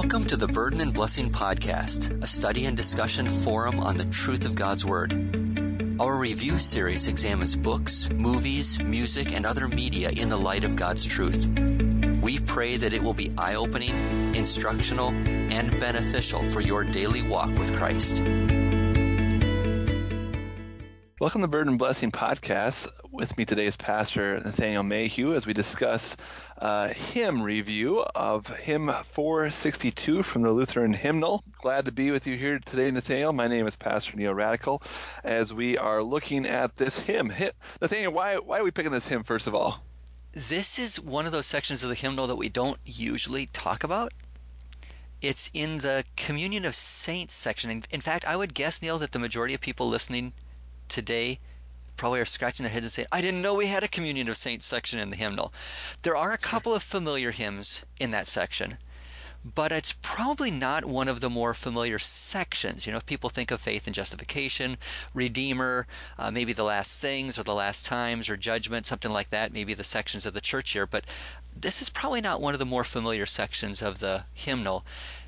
Welcome to the Burden and Blessing Podcast, a study and discussion forum on the truth of God's Word. Our review series examines books, movies, music, and other media in the light of God's truth. We pray that it will be eye-opening, instructional, and beneficial for your daily walk with Christ. Welcome to Burden and Blessing Podcast. With me today is Pastor Nathaniel Mayhew as we discuss hymn review of hymn 462 from the Lutheran Hymnal. Glad to be with you here today, Nathaniel. My name is Pastor Neil Radical as we are looking at this hymn. Nathaniel, why are we picking this hymn first of all? This is one of those sections of the hymnal that we don't usually talk about. It's in the Communion of Saints section. In fact, I would guess, Neil, that the majority of people listening today probably are scratching their heads and saying, I didn't know we had a Communion of Saints section in the hymnal. There are a couple of familiar hymns in that section, but it's probably not one of the more familiar sections. You know, if people think of faith and justification, Redeemer, maybe the last things or the last times or judgment, something like that, maybe the sections of the church year, but this is probably not one of the more familiar sections of the hymnal.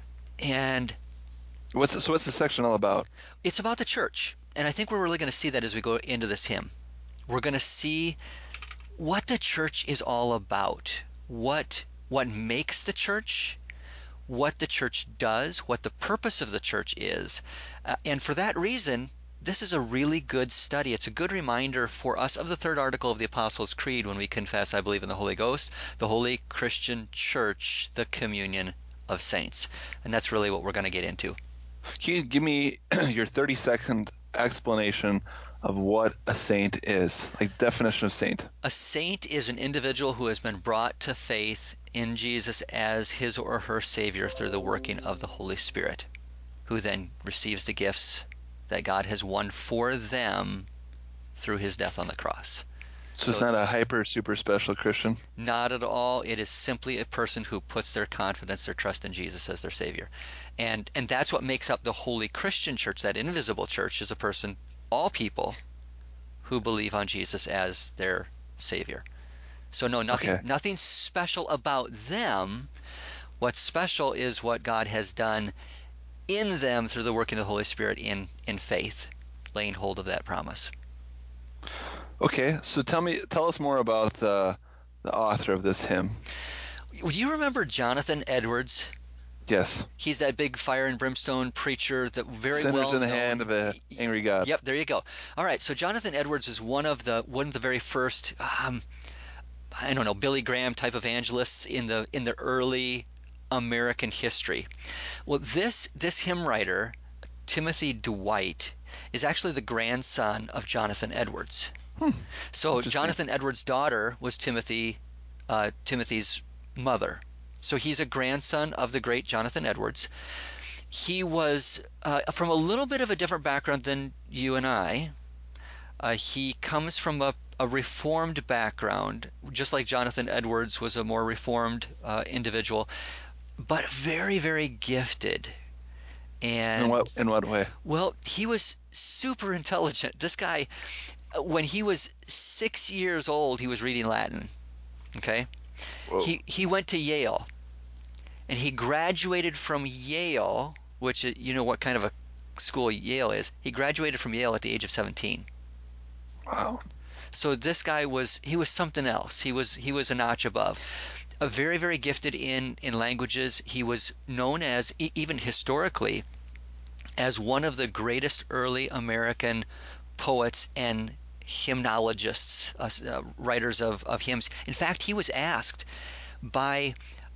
And what's the section all about? It's about the church. And I think we're really going to see that as we go into this hymn. We're going to see what the church is all about, what makes the church, what the church does, what the purpose of the church is. And for that reason, this is a really good study. It's a good reminder for us of the third article of the Apostles' Creed when we confess, I believe in the Holy Ghost, the Holy Christian Church, the communion of saints. And that's really what we're going to get into. Can you give me your 30-second explanation of what a saint is, like definition of saint? A saint is an individual who has been brought to faith in Jesus as his or her Savior through the working of the Holy Spirit, who then receives the gifts that God has won for them through his death on the cross. So it's not a hyper, super special Christian? Not at all. It is simply a person who puts their confidence, their trust in Jesus as their Savior. And that's what makes up the Holy Christian Church, that invisible church, is a person, all people, who believe on Jesus as their Savior. So no, nothing special about them. What's special is what God has done in them through the working of the Holy Spirit in faith, laying hold of that promise. Okay, so tell us more about the author of this hymn. Do you remember Jonathan Edwards? Yes. He's that big fire and brimstone preacher that very well known. Sinners in the hand of an angry God. Yep, there you go. All right, so Jonathan Edwards is one of the very first, Billy Graham type evangelists in the early American history. Well, this hymn writer, Timothy Dwight, is actually the grandson of Jonathan Edwards. So Jonathan Edwards' daughter was Timothy's mother. So he's a grandson of the great Jonathan Edwards. He was from a little bit of a different background than you and I. He comes from a Reformed background, just like Jonathan Edwards was a more Reformed individual, but very, very gifted. And in what way? Well, he was super intelligent. This guy, when he was 6 years old, he was reading Latin. Okay? Whoa. He went to Yale, and he graduated from Yale, which you know what kind of a school Yale is. He graduated from Yale at the age of 17. Wow. So this guy was something else. He was a notch above. A very, very gifted in languages. He was known as, even historically, as one of the greatest early American poets and hymnologists, writers of hymns. In fact, he was asked by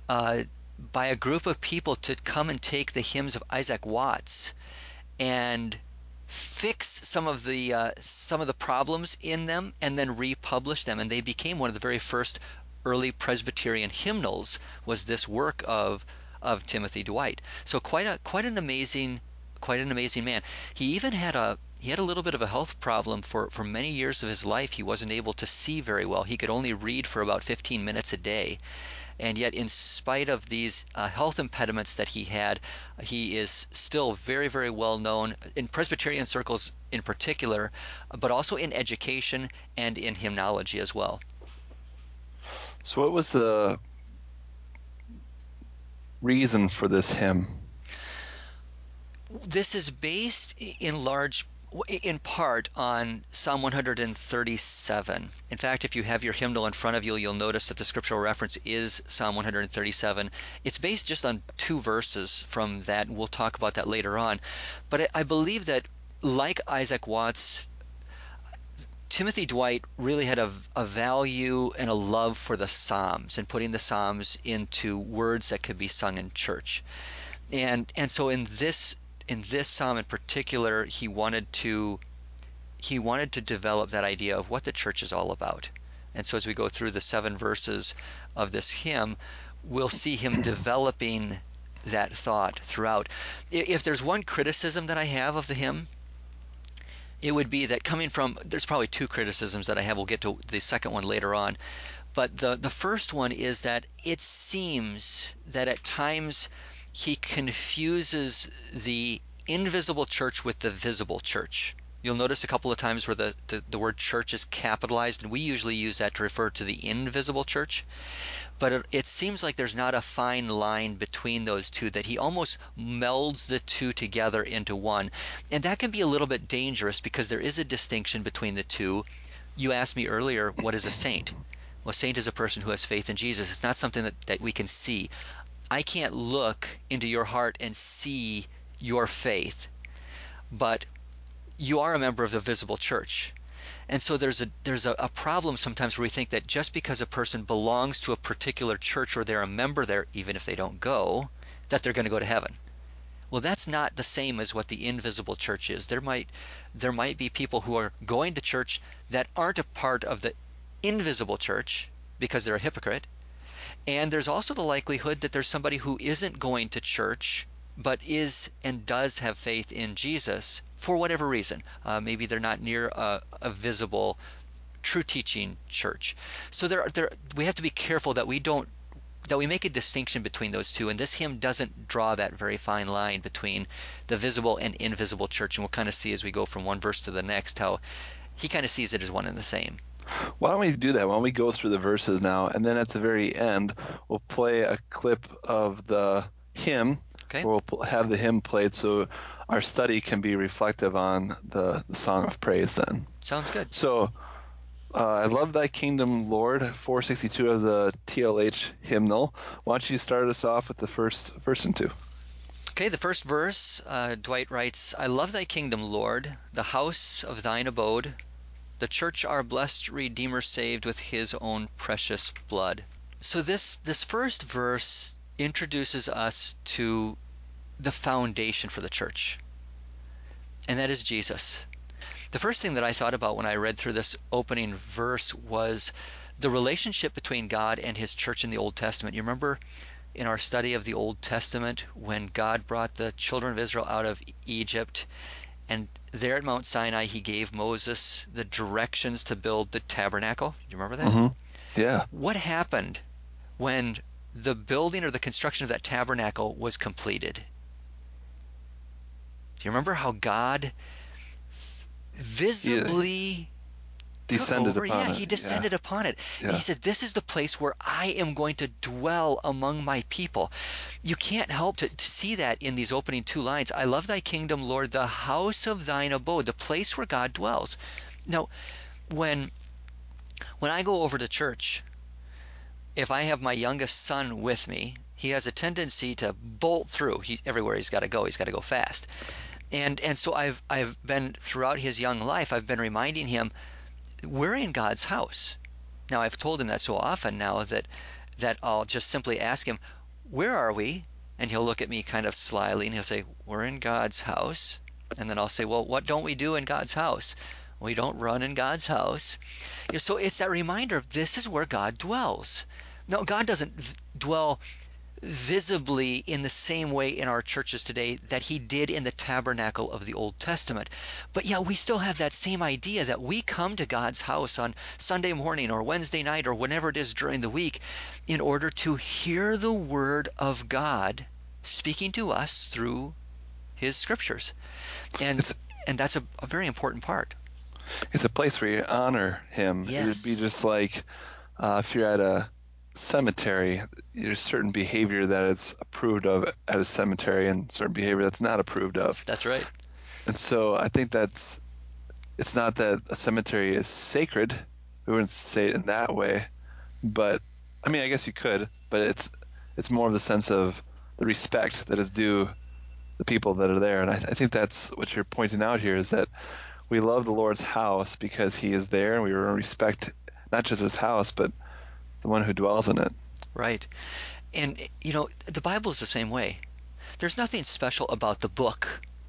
a group of people to come and take the hymns of Isaac Watts and fix some of the problems in them and then republish them, and they became one of the very first early Presbyterian hymnals. Was this work of Timothy Dwight? So quite an amazing man. He even had a little bit of a health problem for many years of his life. He wasn't able to see very well. He could only read for about 15 minutes a day. And yet, in spite of these health impediments that he had, he is still very, very well known in Presbyterian circles in particular, but also in education and in hymnology as well. So what was the reason for this hymn? This is based in part on Psalm 137. In fact, if you have your hymnal in front of you, you'll notice that the scriptural reference is Psalm 137. It's based just on 2 verses from that, and we'll talk about that later on. But I believe that, like Isaac Watts, Timothy Dwight really had a value and a love for the Psalms and putting the Psalms into words that could be sung in church. And so in this psalm in particular, he wanted to develop that idea of what the church is all about. And so as we go through the 7 verses of this hymn, we'll see him developing that thought throughout. If there's one criticism that I have of the hymn, it would be that there's probably 2 criticisms that I have. We'll get to the second one later on. But the first one is that it seems that at times he confuses the invisible church with the visible church. You'll notice a couple of times where the word church is capitalized, and we usually use that to refer to the invisible church. But it seems like there's not a fine line between those two, that he almost melds the two together into one. And that can be a little bit dangerous because there is a distinction between the two. You asked me earlier, what is a saint? Well, a saint is a person who has faith in Jesus. It's not something that we can see. I can't look into your heart and see your faith, but you are a member of the visible church. And so there's a problem sometimes where we think that just because a person belongs to a particular church or they're a member there, even if they don't go, that they're going to go to heaven. Well, that's not the same as what the invisible church is. There might be people who are going to church that aren't a part of the invisible church because they're a hypocrite. And there's also the likelihood that there's somebody who isn't going to church but is and does have faith in Jesus for whatever reason. Maybe they're not near a visible, true teaching church. So we have to be careful that we make a distinction between those two. And this hymn doesn't draw that very fine line between the visible and invisible church. And we'll kind of see as we go from one verse to the next how he kind of sees it as one and the same. Why don't we do that? Why don't we go through the verses now, and then at the very end, we'll play a clip of the hymn. Okay. We'll have the hymn played so our study can be reflective on the song of praise then. Sounds good. So, I love thy kingdom, Lord, 462 of the TLH hymnal. Why don't you start us off with the first verse and 2? Okay, the first verse, Dwight writes, I love thy kingdom, Lord, the house of thine abode, the church our blessed Redeemer saved with his own precious blood. So this first verse introduces us to the foundation for the church, and that is Jesus. The first thing that I thought about when I read through this opening verse was the relationship between God and his church in the Old Testament. You remember in our study of the Old Testament when God brought the children of Israel out of Egypt, and there at Mount Sinai he gave Moses the directions to build the tabernacle. Do you remember that? Mm-hmm. Yeah. What happened when the building or the construction of that tabernacle was completed? Do you remember how God visibly descended took over? upon it? He descended upon it. Yeah. And he said, this is the place where I am going to dwell among my people. You can't help to see that in these opening 2 lines. I love thy kingdom, Lord, the house of thine abode, the place where God dwells. Now, when I go over to church, if I have my youngest son with me, he has a tendency to bolt through. Everywhere he's got to go fast. And so I've been, throughout his young life, I've been reminding him, we're in God's house. Now, I've told him that so often now that I'll just simply ask him, where are we? And he'll look at me kind of slyly and he'll say, we're in God's house. And then I'll say, well, what don't we do in God's house? We don't run in God's house. So it's that reminder of this is where God dwells. No, God doesn't dwell visibly in the same way in our churches today that he did in the tabernacle of the Old Testament. But yeah, we still have that same idea that we come to God's house on Sunday morning or Wednesday night or whenever it is during the week in order to hear the word of God speaking to us through his scriptures. And that's a very important part. It's a place where you honor him. Yes. It'd be just like if you're at cemetery, there's certain behavior that is approved of at a cemetery and certain behavior that's not approved of. That's right. And so I think it's not that a cemetery is sacred. We wouldn't say it in that way, but I mean, I guess you could, but it's more of the sense of the respect that is due the people that are there. And I think that's what you're pointing out here, is that we love the Lord's house because he is there, and we respect not just his house, but the one who dwells in it. Right. And, the Bible is the same way. There's nothing special about the book.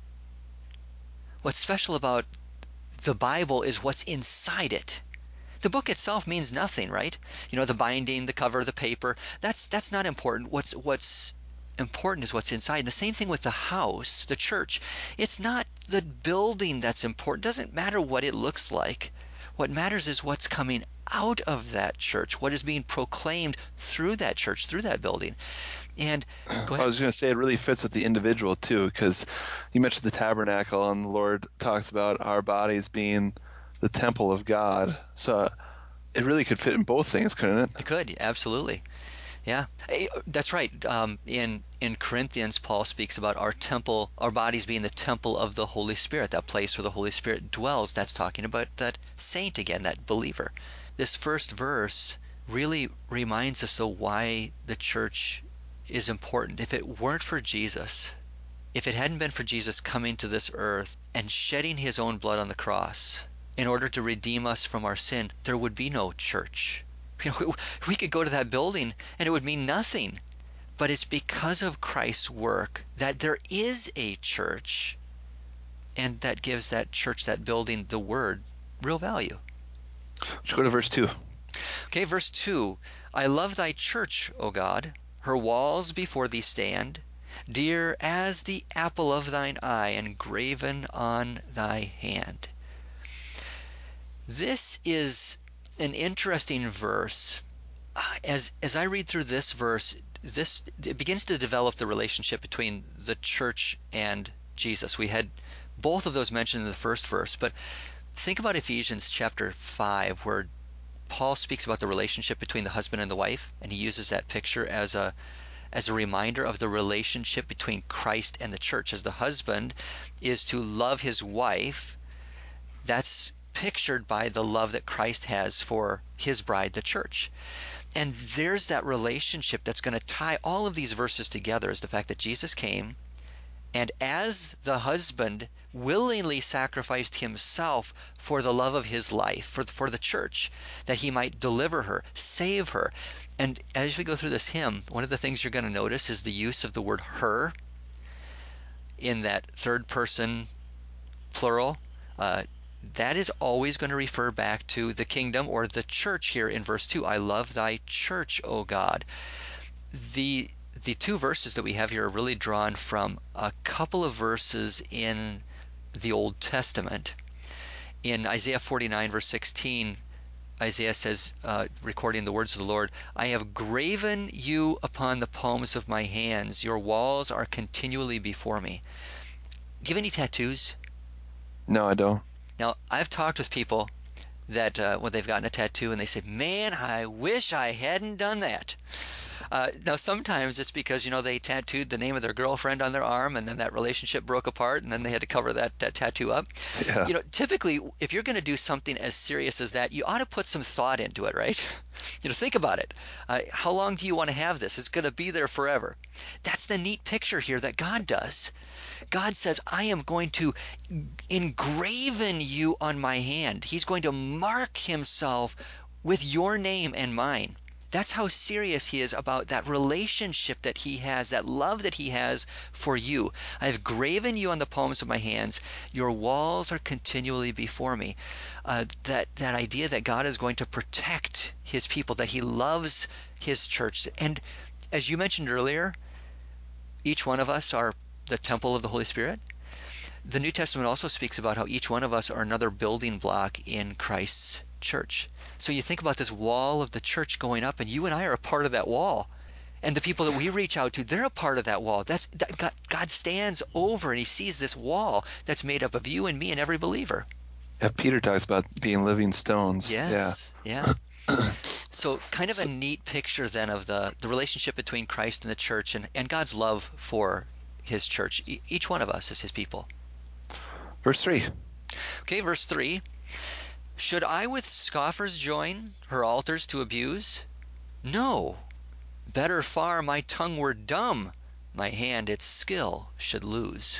What's special about the Bible is what's inside it. The book itself means nothing, right? The binding, the cover, the paper, that's not important. What's important is what's inside. And the same thing with the house, the church. It's not the building that's important. It doesn't matter what it looks like. What matters is what's coming out of that church, what is being proclaimed through that church, through that building. And go ahead. I was going to say it really fits with the individual too, because you mentioned the tabernacle, and the Lord talks about our bodies being the temple of God. So it really could fit in both things, couldn't it? It could, absolutely. Yeah, that's right. In Corinthians, Paul speaks about our temple, our bodies being the temple of the Holy Spirit, that place where the Holy Spirit dwells. That's talking about that saint again, that believer. This first verse really reminds us of why the church is important. If it weren't for Jesus, if it hadn't been for Jesus coming to this earth and shedding his own blood on the cross in order to redeem us from our sin, there would be no church. We could go to that building and it would mean nothing. But it's because of Christ's work that there is a church, and that gives that church, that building, the word, real value. Let's go to verse 2. Okay, verse 2. I love thy church, O God. Her walls before thee stand, dear as the apple of thine eye, engraven on thy hand. This is an interesting verse. As I read through this verse, it begins to develop the relationship between the church and Jesus. We had both of those mentioned in the first verse, but think about Ephesians chapter 5, where Paul speaks about the relationship between the husband and the wife, and he uses that picture as a reminder of the relationship between Christ and the church. As the husband is to love his wife, that's pictured by the love that Christ has for his bride, the church. And there's that relationship that's going to tie all of these verses together, is the fact that Jesus came, and as the husband willingly sacrificed himself for the love of his life, for the church, that he might deliver her, save her. And as we go through this hymn, one of the things you're going to notice is the use of the word her in that third person plural. That is always going to refer back to the kingdom or the church here in verse 2. I love thy church, O God. The two verses that we have here are really drawn from a couple of verses in the Old Testament. In Isaiah 49, verse 16, Isaiah says, recording the words of the Lord, I have graven you upon the palms of my hands. Your walls are continually before me. Do you have any tattoos? No, I don't. Now, I've talked with people that when they've gotten a tattoo and they say, man, I wish I hadn't done that. Now, sometimes it's because, they tattooed the name of their girlfriend on their arm, and then that relationship broke apart, and then they had to cover that tattoo up. Yeah. Typically, if you're going to do something as serious as that, you ought to put some thought into it, right? Think about it. How long do you want to have this? It's going to be there forever. That's the neat picture here that God does. God says, I am going to engraven you on my hand. He's going to mark himself with your name and mine. That's how serious he is about that relationship that he has, that love that he has for you. I have graven you on the palms of my hands. Your walls are continually before me. That idea that God is going to protect his people, that he loves his church. And as you mentioned earlier, each one of us are the temple of the Holy Spirit. The New Testament also speaks about how each one of us are another building block in Christ's church. So you think about this wall of the church going up, and you and I are a part of that wall. And the people that we reach out to, they're a part of that wall. God stands over and he sees this wall that's made up of you and me and every believer. Yeah, Peter talks about being living stones. Yes. Yeah. So kind of a neat picture then of the relationship between Christ and the church, and God's love for his church, each one of us as his people. Verse 3. Okay, verse 3. Should I with scoffers join her altars to abuse? No, better far my tongue were dumb, my hand its skill should lose.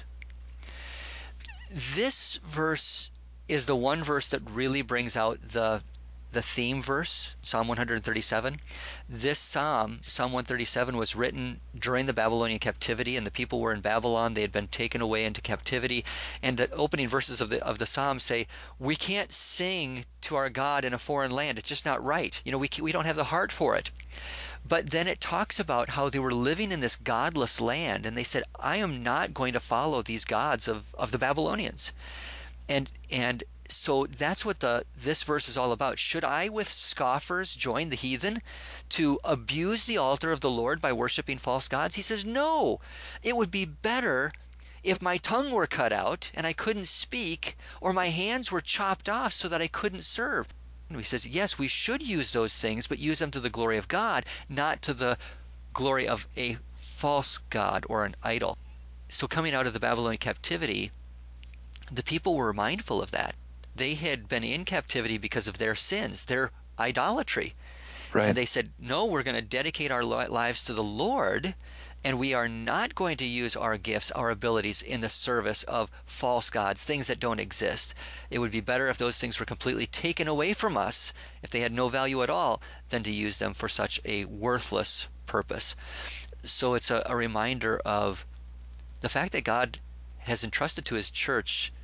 This verse is the one verse that really brings out the theme verse, Psalm 137. This Psalm 137, was written during the Babylonian captivity, and the people were in Babylon. They had been taken away into captivity, and the opening verses of the Psalm say, "We can't sing to our God in a foreign land. It's just not right. We don't have the heart for it." But then it talks about how they were living in this godless land, and they said, "I am not going to follow these gods of the Babylonians." And so that's what this verse is all about. Should I with scoffers join the heathen to abuse the altar of the Lord by worshiping false gods? He says, no. It would be better if my tongue were cut out and I couldn't speak, or my hands were chopped off so that I couldn't serve. And he says, yes, we should use those things, but use them to the glory of God, not to the glory of a false god or an idol. So coming out of the Babylonian captivity, the people were mindful of that. They had been in captivity because of their sins, their idolatry. Right. And they said, no, we're going to dedicate our lives to the Lord, and we are not going to use our gifts, our abilities in the service of false gods, things that don't exist. It would be better if those things were completely taken away from us, if they had no value at all, than to use them for such a worthless purpose. So it's a reminder of the fact that God has entrusted to his church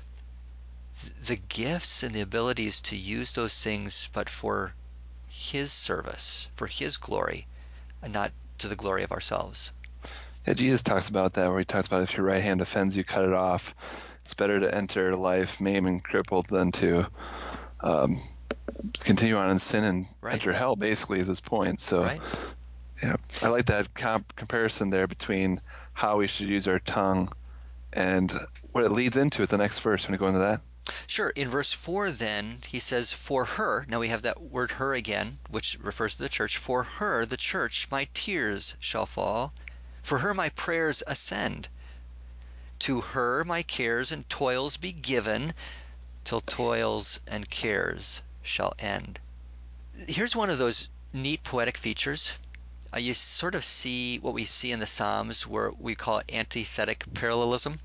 the gifts and the abilities to use those things, but for his service, for his glory, and not to the glory of ourselves. Yeah, Jesus talks about that, where he talks about if your right hand offends you, cut it off. It's better to enter life maimed and crippled than to continue on in sin and enter hell, basically, is his point. So, yeah, I like that comparison there between how we should use our tongue and what it leads into at the next verse. Want to go into that? Sure. In verse 4 then, he says, for her, now we have that word her again, which refers to the church. For her, the church, my tears shall fall. For her my prayers ascend. To her my cares and toils be given, till toils and cares shall end. Here's one of those neat poetic features. You sort of see what we see in the Psalms, where we call it antithetic parallelism.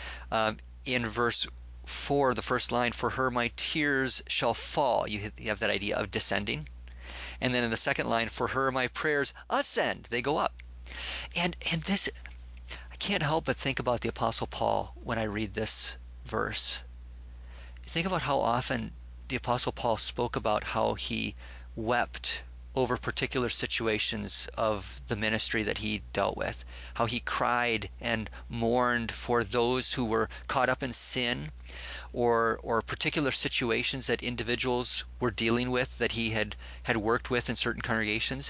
In verse 4, the first line, for her my tears shall fall. You have that idea of descending. And then in the second line, for her my prayers ascend. They go up. And this, I can't help but think about the Apostle Paul when I read this verse. Think about how often the Apostle Paul spoke about how he wept over particular situations of the ministry that he dealt with, how he cried and mourned for those who were caught up in sin, or particular situations that individuals were dealing with that he had worked with in certain congregations.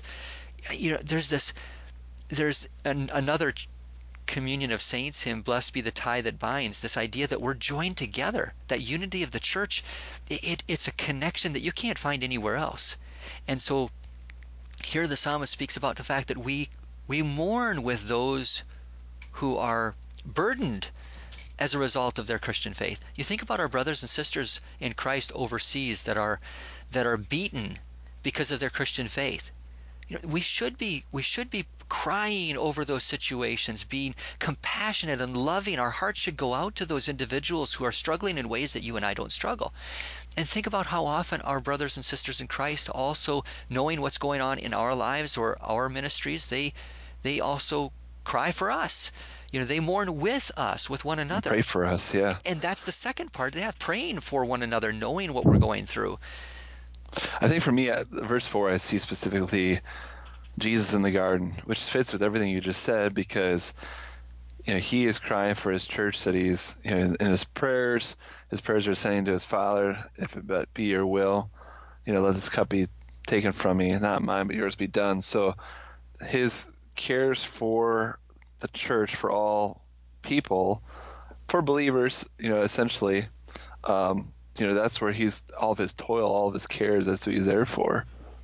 There's another communion of saints hymn, blessed be the tie that binds, this idea that we're joined together, that unity of the church, it's a connection that you can't find anywhere else. And so here the psalmist speaks about the fact that we mourn with those who are burdened as a result of their Christian faith. You think about our brothers and sisters in Christ overseas that are beaten because of their Christian faith. We should be crying over those situations, being compassionate and loving. Our hearts should go out to those individuals who are struggling in ways that you and I don't struggle. And think about how often our brothers and sisters in Christ, also knowing what's going on in our lives or our ministries, they also cry for us. They mourn with us, with one another. Pray for us, yeah. And that's the second part. They have praying for one another, knowing what we're going through. I think for me, verse 4, I see specifically Jesus in the garden, which fits with everything you just said, because he is crying for his church, that he's in his prayers are saying to his Father, if it be your will, let this cup be taken from me, not mine but yours be done. So his cares for the church, for all people, for believers, essentially, that's where he's all of his toil, all of his cares, that's what he's there for.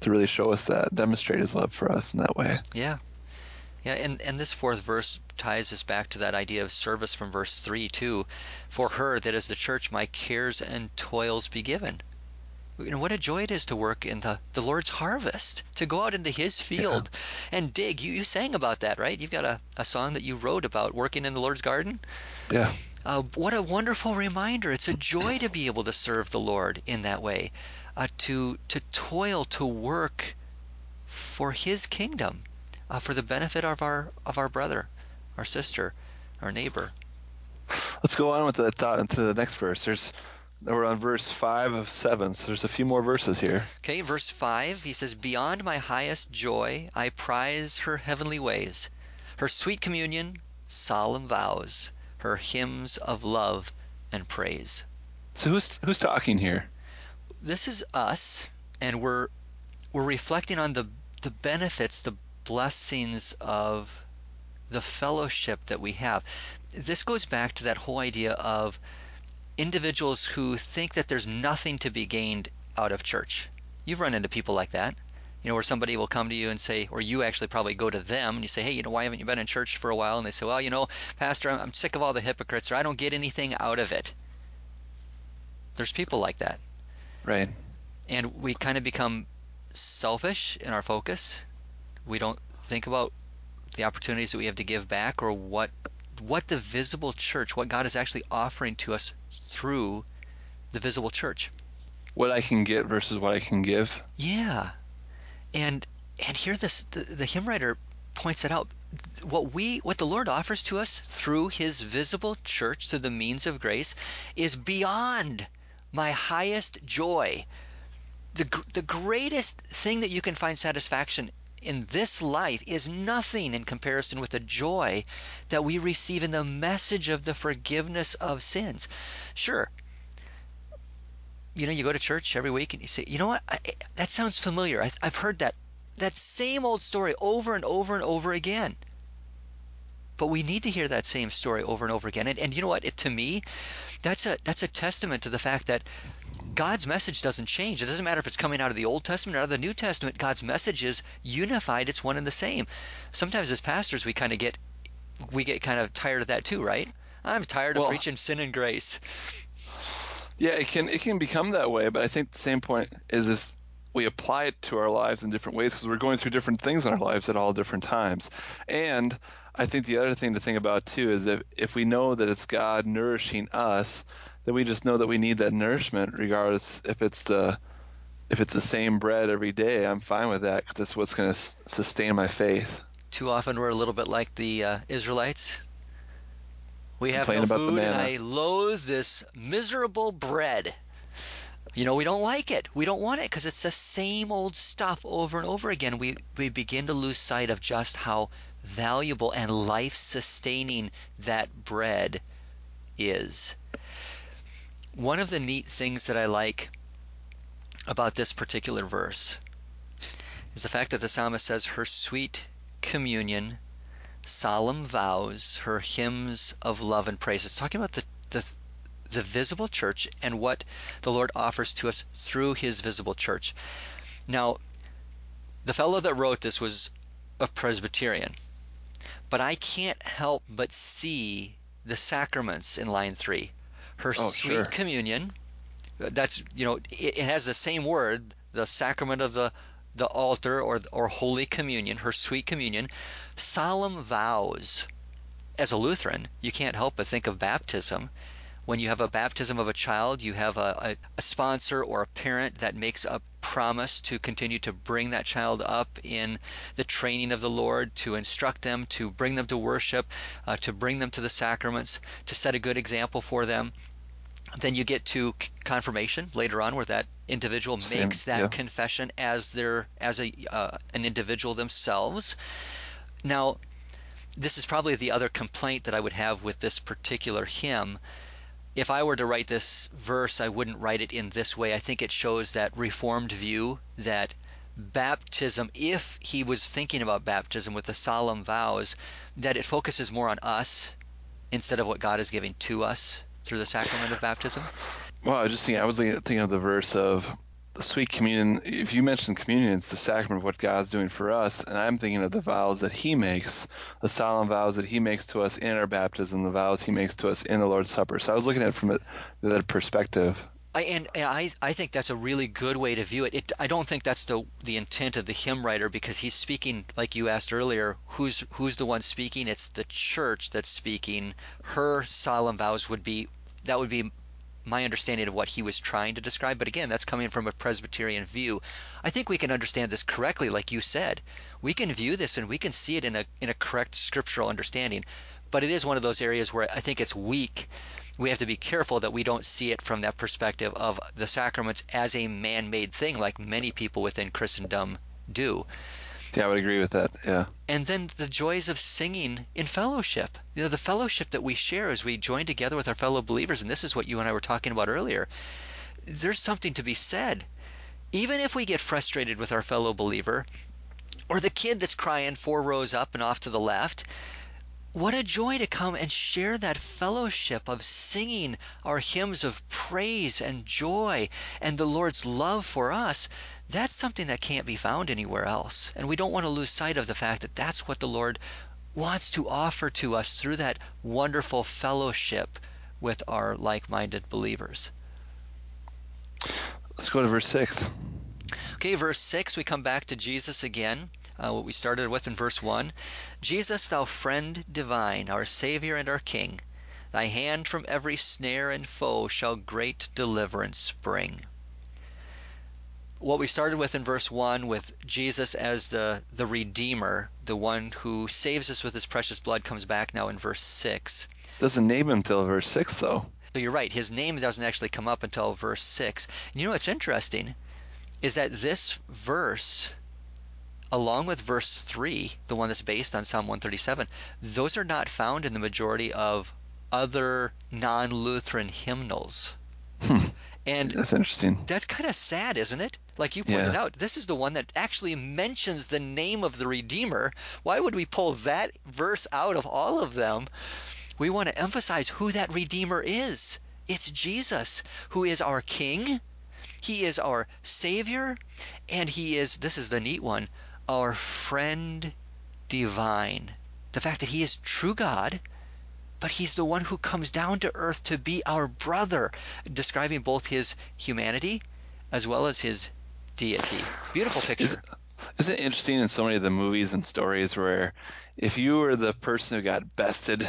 to really show us that, demonstrate his love for us in that way. Yeah. Yeah, and this fourth verse ties us back to that idea of service from verse 3 too. For her, that is the church, my cares and toils be given. What a joy it is to work in the Lord's harvest, to go out into his field and dig. You sang about that, right? You've got a song that you wrote about working in the Lord's garden. Yeah. What a wonderful reminder. It's a joy to be able to serve the Lord in that way, to toil, to work for his kingdom, for the benefit of our brother, our sister, our neighbor. Let's go on with that thought into the next verse. We're on verse 5 of 7, so there's a few more verses here. Okay, verse 5, he says, beyond my highest joy, I prize her heavenly ways, her sweet communion, solemn vows, her hymns of love and praise. So who's talking here? This is us, and we're reflecting on the benefits, the blessings of the fellowship that we have. This goes back to that whole idea of individuals who think that there's nothing to be gained out of church. You've run into people like that, where somebody will come to you and say, or you actually probably go to them and you say, hey, why haven't you been in church for a while? And they say, well, Pastor, I'm sick of all the hypocrites, or I don't get anything out of it. There's people like that. Right. And we kind of become selfish in our focus. We don't think about the opportunities that we have to give back, or what the visible church, what God is actually offering to us through the visible church. What I can get versus what I can give. Yeah. And here the hymn writer points it out. What the Lord offers to us through his visible church, through the means of grace, is beyond my highest joy. The greatest thing that you can find satisfaction in this life is nothing in comparison with the joy that we receive in the message of the forgiveness of sins. Sure, you go to church every week and you say, that sounds familiar. I've heard that same old story over and over and over again. But we need to hear that same story over and over again. And you know what? To me, that's a testament to the fact that God's message doesn't change. It doesn't matter if it's coming out of the Old Testament or out of the New Testament. God's message is unified. It's one and the same. Sometimes as pastors, we get kind of tired of that too, right? I'm tired of preaching sin and grace. Yeah, it can become that way, but I think the same point is we apply it to our lives in different ways because we're going through different things in our lives at all different times. And I think the other thing to think about too is if we know that it's God nourishing us, then we just know that we need that nourishment regardless if it's the same bread every day. I'm fine with that because that's what's going to sustain my faith. Too often we're a little bit like the Israelites. We have no about food, and I loathe this miserable bread. We don't like it. We don't want it because it's the same old stuff over and over again. We begin to lose sight of just how valuable and life-sustaining that bread is. One of the neat things that I like about this particular verse is the fact that the psalmist says her sweet communion, solemn vows, her hymns of love and praise. It's talking about the visible church and what the Lord offers to us through his visible church. Now, the fellow that wrote this was a Presbyterian, but I can't help but see the sacraments in line 3. Her sweet communion, that's, it has the same word, the sacrament of the altar or Holy Communion, her sweet communion, solemn vows. As a Lutheran, you can't help but think of baptism. When you have a baptism of a child, you have a sponsor or a parent that makes a promise to continue to bring that child up in the training of the Lord, to instruct them, to bring them to worship, to bring them to the sacraments, to set a good example for them. Then you get to confirmation later on, where that individual makes that confession as an individual themselves. Now, this is probably the other complaint that I would have with this particular hymn. If I were to write this verse, I wouldn't write it in this way. I think it shows that Reformed view that baptism, if he was thinking about baptism with the solemn vows, that it focuses more on us instead of what God is giving to us through the sacrament of baptism. Well, I was thinking of the verse of the sweet communion, if you mention communion, it's the sacrament of what God's doing for us. And I'm thinking of the vows that he makes, the solemn vows that he makes to us in our baptism, the vows he makes to us in the Lord's Supper. So I was looking at it from that perspective. I think that's a really good way to view it. I don't think that's the intent of the hymn writer, because he's speaking, like you asked earlier, who's the one speaking? It's the church that's speaking. Her solemn vows would be my understanding of what he was trying to describe. But again, that's coming from a Presbyterian view. I think we can understand this correctly, like you said. We can view this and we can see it in a correct scriptural understanding. But it is one of those areas where I think it's weak. We have to be careful that we don't see it from that perspective of the sacraments as a man-made thing, like many people within Christendom do. Yeah, I would agree with that. Yeah. And then the joys of singing in fellowship. The fellowship that we share as we join together with our fellow believers, and this is what you and I were talking about earlier. There's something to be said. Even if we get frustrated with our fellow believer, or the kid that's crying 4 rows up and off to the left, what a joy to come and share that fellowship of singing our hymns of praise and joy and the Lord's love for us. That's something that can't be found anywhere else. And we don't want to lose sight of the fact that that's what the Lord wants to offer to us through that wonderful fellowship with our like-minded believers. Let's go to verse 6. Okay, verse 6, we come back to Jesus again. What we started with in verse 1. Jesus, thou friend divine, our Savior and our King, thy hand from every snare and foe shall great deliverance bring. What we started with in verse 1, with Jesus as the Redeemer, the one who saves us with his precious blood, comes back now in verse 6. Doesn't name him until verse 6, though. So you're right, his name doesn't actually come up until verse 6. And you know what's interesting is that this verse, along with verse 3, the one that's based on Psalm 137, those are not found in the majority of other non-Lutheran hymnals. And that's interesting. That's kind of sad, isn't it? Like you pointed out, this is the one that actually mentions the name of the Redeemer. Why would we pull that verse out of all of them? We want to emphasize who that Redeemer is. It's Jesus, who is our King. He is our Savior, and he is, this is the neat one, our friend divine. The fact that he is true God, but he's the one who comes down to earth to be our brother, describing both his humanity as well as his deity. Beautiful picture. Isn't it interesting in so many of the movies and stories where if you were the person who got bested,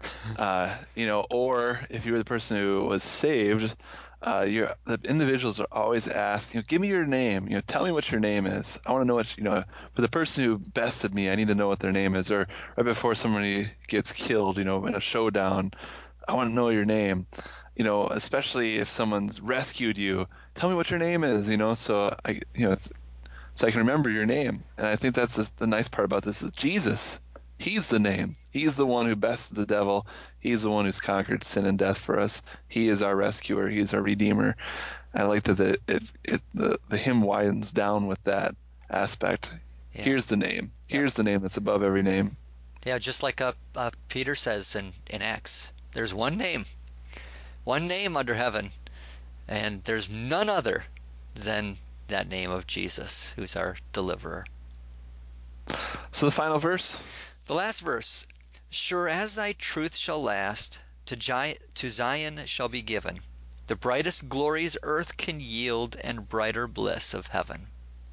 or if you were the person who was saved, the individuals are always asked, give me your name, tell me what your name is. I want to know what, for the person who bested me, I need to know what their name is. Or right before somebody gets killed, in a showdown, I want to know your name. Especially if someone's rescued you, tell me what your name is. So I can remember your name. And I think that's the nice part about this is Jesus. He's the name. He's the one who bested the devil. He's the one who's conquered sin and death for us. He is our rescuer. He is our redeemer. I like that the hymn widens down with that aspect. Yeah. Here's the name. Here's the name that's above every name. Yeah, just like Peter says in Acts, there's one name under heaven, and there's none other than that name of Jesus, who's our deliverer. So the final verse? The last verse, sure as thy truth shall last, to Zion shall be given the brightest glories earth can yield and brighter bliss of heaven.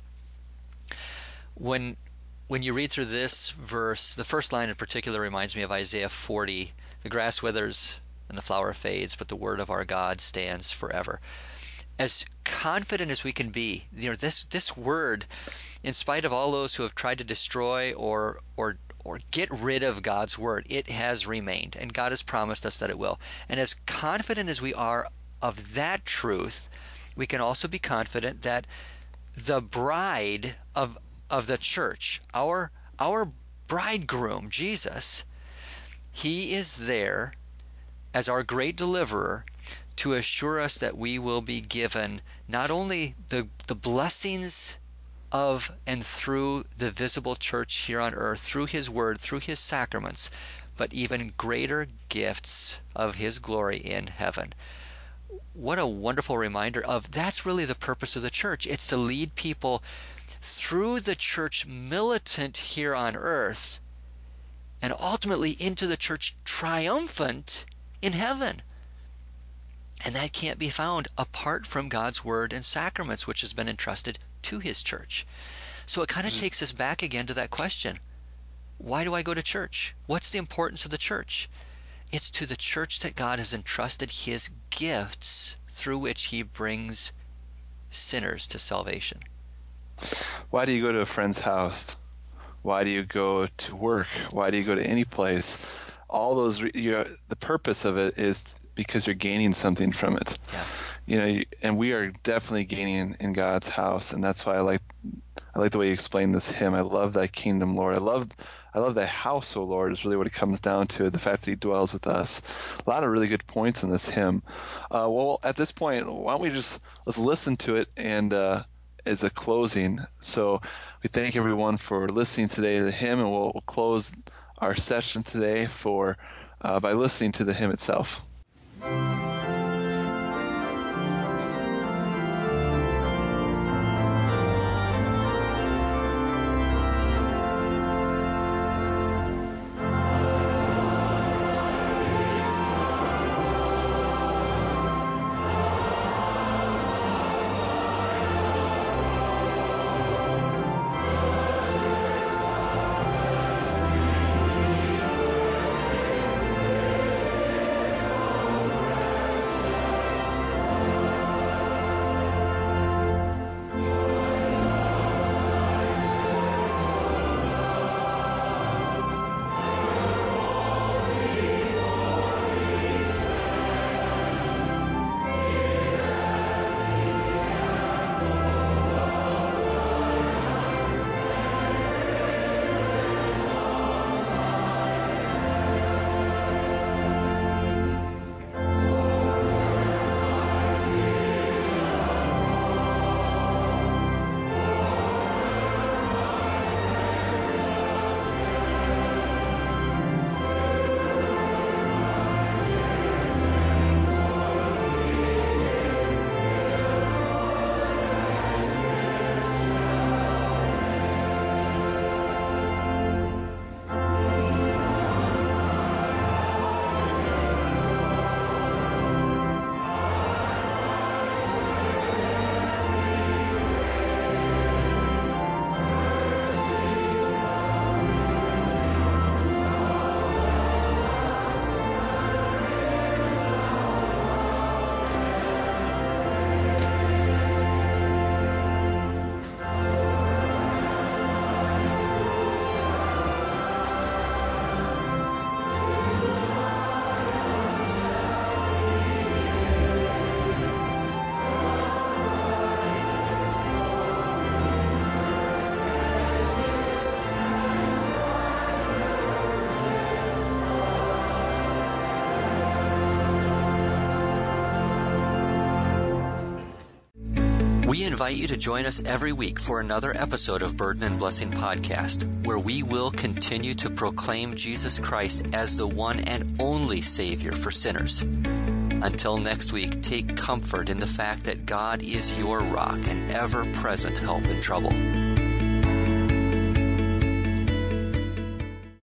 When you read through this verse, the first line in particular reminds me of Isaiah 40. The grass withers and the flower fades, but the word of our God stands forever. As confident as we can be, this word, in spite of all those who have tried to destroy or get rid of God's word, it has remained, and God has promised us that it will. And as confident as we are of that truth, we can also be confident that the bride of the church, our bridegroom, Jesus, he is there as our great deliverer to assure us that we will be given not only the blessings of and through the visible church here on earth, through his word, through his sacraments, but even greater gifts of his glory in heaven. what a wonderful reminder of that's really the purpose of the church. It's to lead people through the church militant here on earth and ultimately into the church triumphant in heaven. And that can't be found apart from God's word and sacraments, which has been entrusted to his church. So it kind of takes us back again to that question. Why do I go to church? What's the importance of the church? It's to the church that God has entrusted his gifts through which he brings sinners to salvation. Why do you go to a friend's house? Why do you go to work? Why do you go to any place? All those, the purpose of it is because you're gaining something from it. Yeah. And we are definitely gaining in God's house, and that's why I like the way you explain this hymn. I love thy kingdom, Lord. I love thy house, O Lord, is really what it comes down to, the fact that he dwells with us. A lot of really good points in this hymn. Well, at this point, why don't we let's listen to it and as a closing. So we thank everyone for listening today to the hymn, and we'll close our session today by listening to the hymn itself. We invite you to join us every week for another episode of Burden and Blessing Podcast, where we will continue to proclaim Jesus Christ as the one and only Savior for sinners. Until next week, take comfort in the fact that God is your rock and ever-present help in trouble.